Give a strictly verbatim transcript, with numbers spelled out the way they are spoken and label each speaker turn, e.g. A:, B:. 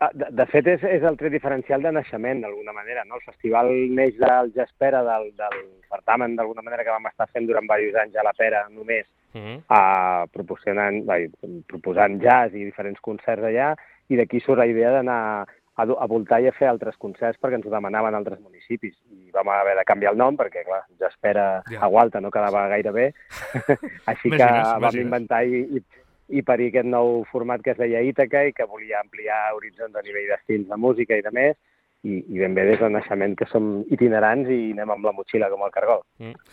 A: De, de fet, és, és el tret diferencial de naixement, d'alguna manera, no? El festival neix del Jazzpera, del, del certamen, d'alguna manera, que vam estar fent durant diversos anys a la Pera, només, uh -huh. uh, proporcionant, vai, proposant jazz i diferents concerts allà, i d'aquí surt la idea d'anar a, a voltar i a fer altres concerts perquè ens ho demanaven altres municipis. I vam haver de canviar el nom perquè, clar, Jazzpera yeah. a Gualta no quedava gaire bé. Així que vam imagines. inventar i, i, i parir aquest nou format que es deia Ítaca i que volia ampliar horitzons a nivell d'estils de música i de més. I, i ben bé des del naixement que som itinerants i anem amb la motxilla com el cargol.
B: Mm.